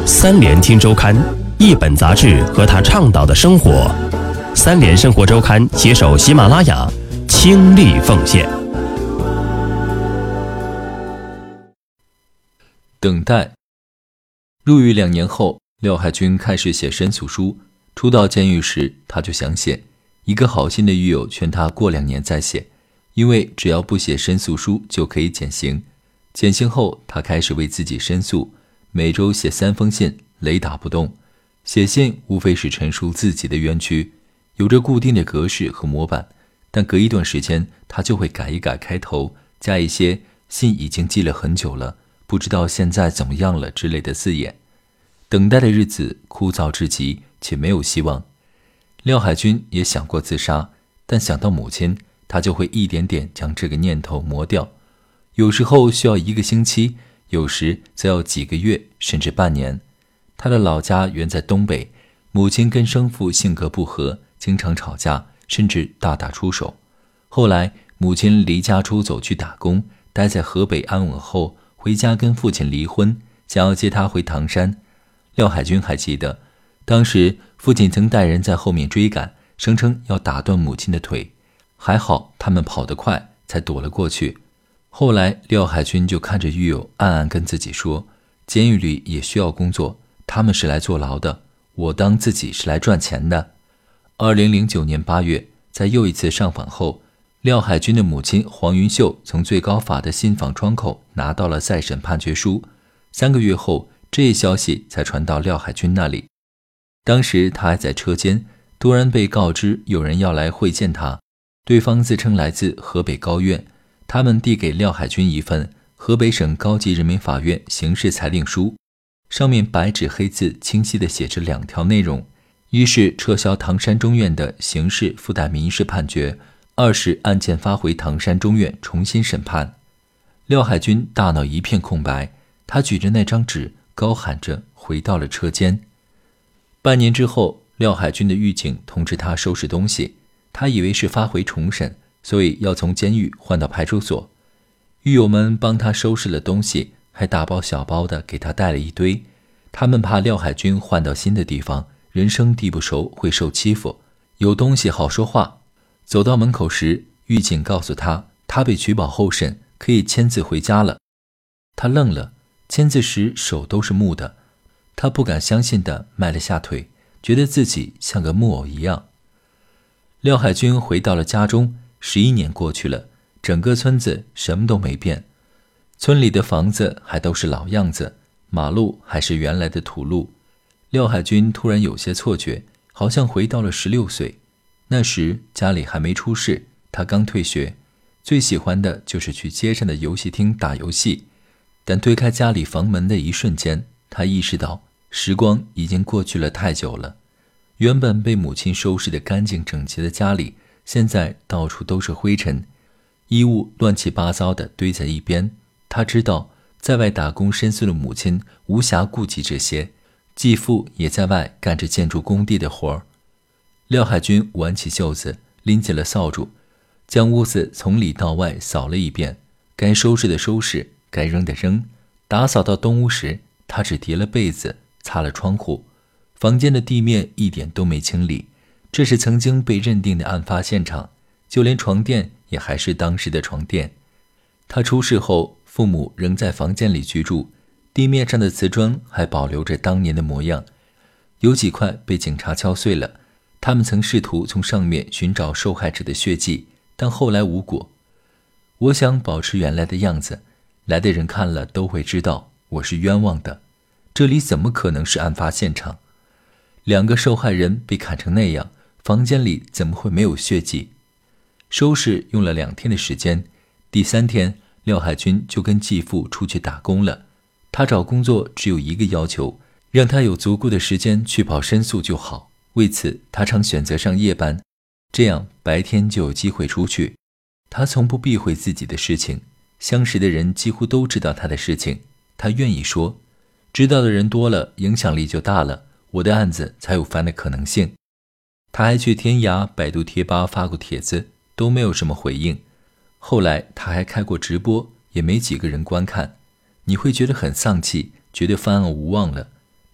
三联听周刊，一本杂志和他倡导的生活。三联生活周刊携手喜马拉雅倾力奉献。 等待。入狱2年后，廖海军开始写申诉书。初到监狱时，他就想写，一个好心的狱友劝他过2年再写，因为只要不写申诉书就可以减刑。减刑后，他开始为自己申诉，每周写3封信，雷打不动。写信无非是陈述自己的冤屈，有着固定的格式和模板，但隔一段时间他就会改一改开头，加一些信已经寄了很久了，不知道现在怎么样了之类的字眼。等待的日子枯燥至极，且没有希望。廖海军也想过自杀，但想到母亲，他就会一点点将这个念头磨掉。有时候需要1个星期，有时则要几个月甚至半年。他的老家原在东北，母亲跟生父性格不合，经常吵架，甚至大打出手。后来母亲离家出走去打工，待在河北安稳后，回家跟父亲离婚，想要接他回唐山。廖海军还记得，当时父亲曾带人在后面追赶，声称要打断母亲的腿，还好他们跑得快，才躲了过去。后来廖海军就看着狱友暗暗跟自己说，监狱里也需要工作，他们是来坐牢的，我当自己是来赚钱的。2009年8月，在又一次上访后，廖海军的母亲黄云秀从最高法的信访窗口拿到了再审判决书。3个月后，这一消息才传到廖海军那里。当时他还在车间，突然被告知有人要来会见他，对方自称来自河北高院。他们递给廖海军一份河北省高级人民法院刑事裁定书，上面白纸黑字清晰地写着2条内容：一是撤销唐山中院的刑事附带民事判决，二是案件发回唐山中院重新审判。廖海军大脑一片空白，他举着那张纸高喊着回到了车间。半年之后，廖海军的狱警通知他收拾东西，他以为是发回重审，所以要从监狱换到派出所。狱友们帮他收拾了东西，还大包小包的给他带了一堆。他们怕廖海军换到新的地方，人生地不熟，会受欺负，有东西好说话。走到门口时，狱警告诉他，他被取保候审，可以签字回家了。他愣了，签字时手都是木的，他不敢相信地迈了下腿，觉得自己像个木偶一样。廖海军回到了家中，11年过去了，整个村子什么都没变，村里的房子还都是老样子，马路还是原来的土路。廖海军突然有些错觉，好像回到了16岁。那时家里还没出事，他刚退学，最喜欢的就是去街上的游戏厅打游戏。但推开家里房门的一瞬间，他意识到时光已经过去了太久了。原本被母亲收拾得干净整洁的家里，现在到处都是灰尘，衣物乱七八糟地堆在一边。他知道在外打工深邃的母亲无暇顾及这些，继父也在外干着建筑工地的活儿。廖海军挽起袖子，拎起了扫帚，将屋子从里到外扫了一遍，该收拾的收拾，该扔的扔。打扫到东屋时，他只叠了被子，擦了窗户，房间的地面一点都没清理。这是曾经被认定的案发现场，就连床垫也还是当时的床垫。他出事后，父母仍在房间里居住，地面上的瓷砖还保留着当年的模样，有几块被警察敲碎了。他们曾试图从上面寻找受害者的血迹，但后来无果。我想保持原来的样子，来的人看了都会知道我是冤枉的。这里怎么可能是案发现场？2个受害人被砍成那样，房间里怎么会没有血迹？收拾用了2天的时间，第3天，廖海军就跟继父出去打工了。他找工作只有一个要求，让他有足够的时间去跑申诉就好。为此，他常选择上夜班，这样白天就有机会出去。他从不避讳自己的事情，相识的人几乎都知道他的事情，他愿意说。知道的人多了，影响力就大了，我的案子才有翻的可能性。他还去天涯、百度贴吧发过帖子，都没有什么回应。后来他还开过直播，也没几个人观看。你会觉得很丧气，觉得翻案无望了。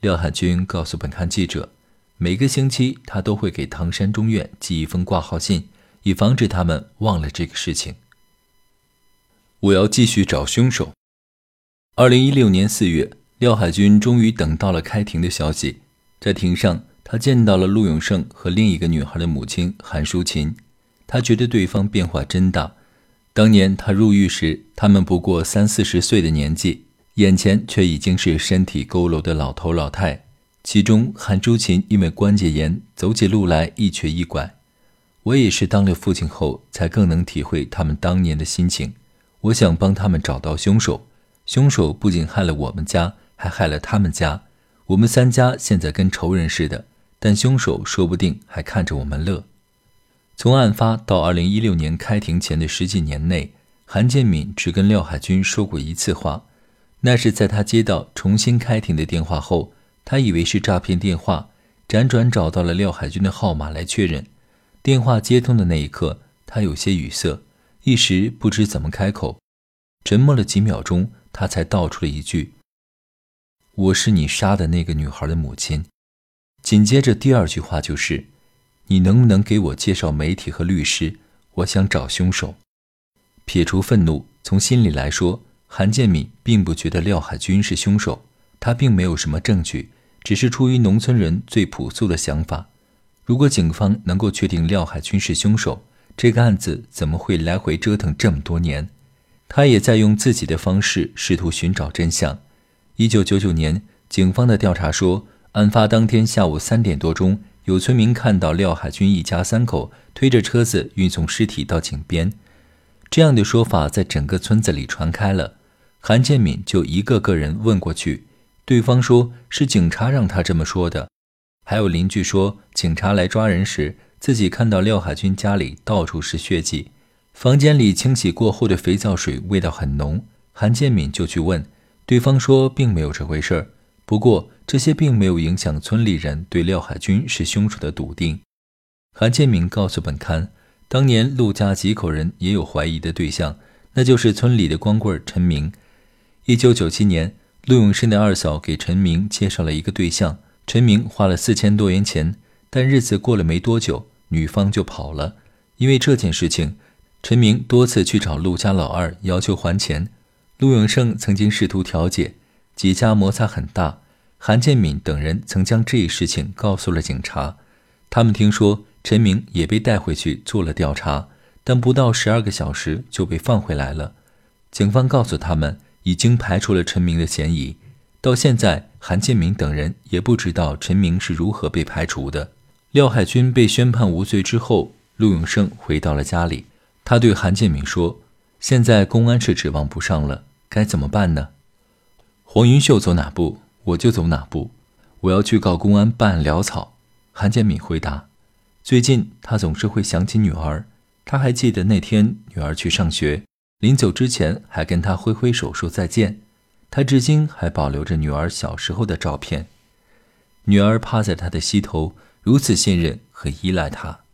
廖海军告诉本刊记者，每个星期他都会给唐山中院寄一封挂号信，以防止他们忘了这个事情。我要继续找凶手。2016年4月，廖海军终于等到了开庭的消息。在庭上，他见到了陆永胜和另一个女孩的母亲韩淑琴。他觉得对方变化真大。当年他入狱时，他们不过30-40岁的年纪，眼前却已经是身体佝偻的老头老太。其中韩淑琴因为关节炎，走起路来一瘸一拐。我也是当了父亲后，才更能体会他们当年的心情。我想帮他们找到凶手，凶手不仅害了我们家，还害了他们家。我们3家现在跟仇人似的，但凶手说不定还看着我们乐。从案发到2016年开庭前的10几年内，韩建敏只跟廖海军说过一次话，那是在他接到重新开庭的电话后，他以为是诈骗电话，辗转找到了廖海军的号码来确认。电话接通的那一刻，他有些语塞，一时不知怎么开口。沉默了几秒钟，他才道出了一句：我是你杀的那个女孩的母亲。紧接着第2句话就是：你能不能给我介绍媒体和律师？我想找凶手。撇除愤怒，从心里来说，韩建敏并不觉得廖海军是凶手，他并没有什么证据，只是出于农村人最朴素的想法。如果警方能够确定廖海军是凶手，这个案子怎么会来回折腾这么多年？他也在用自己的方式试图寻找真相。1999年，警方的调查说，案发当天下午3点多钟，有村民看到廖海军一家3口推着车子运送尸体到井边。这样的说法在整个村子里传开了，韩建敏就一个个人问过去，对方说是警察让他这么说的。还有邻居说，警察来抓人时，自己看到廖海军家里到处是血迹，房间里清洗过后的肥皂水味道很浓。韩建敏就去问，对方说并没有这回事儿。不过这些并没有影响村里人对廖海军是凶手的笃定。韩建敏告诉本刊，当年陆家几口人也有怀疑的对象，那就是村里的光棍陈明。1997年，陆永胜的二嫂给陈明介绍了一个对象，陈明花了4000多元钱，但日子过了没多久，女方就跑了。因为这件事情，陈明多次去找陆家老二要求还钱。陆永胜曾经试图调解，几家摩擦很大。韩建敏等人曾将这一事情告诉了警察，他们听说陈明也被带回去做了调查，但不到12个小时就被放回来了。警方告诉他们，已经排除了陈明的嫌疑。到现在，韩建敏等人也不知道陈明是如何被排除的。廖海军被宣判无罪之后，陆永胜回到了家里，他对韩建敏说，现在公安是指望不上了，该怎么办呢？黄云秀走哪步，我就走哪步，我要去告公安办案潦草。韩建敏回答，最近他总是会想起女儿，他还记得那天女儿去上学，临走之前还跟他挥挥手说再见。他至今还保留着女儿小时候的照片，女儿趴在他的膝头，如此信任和依赖他。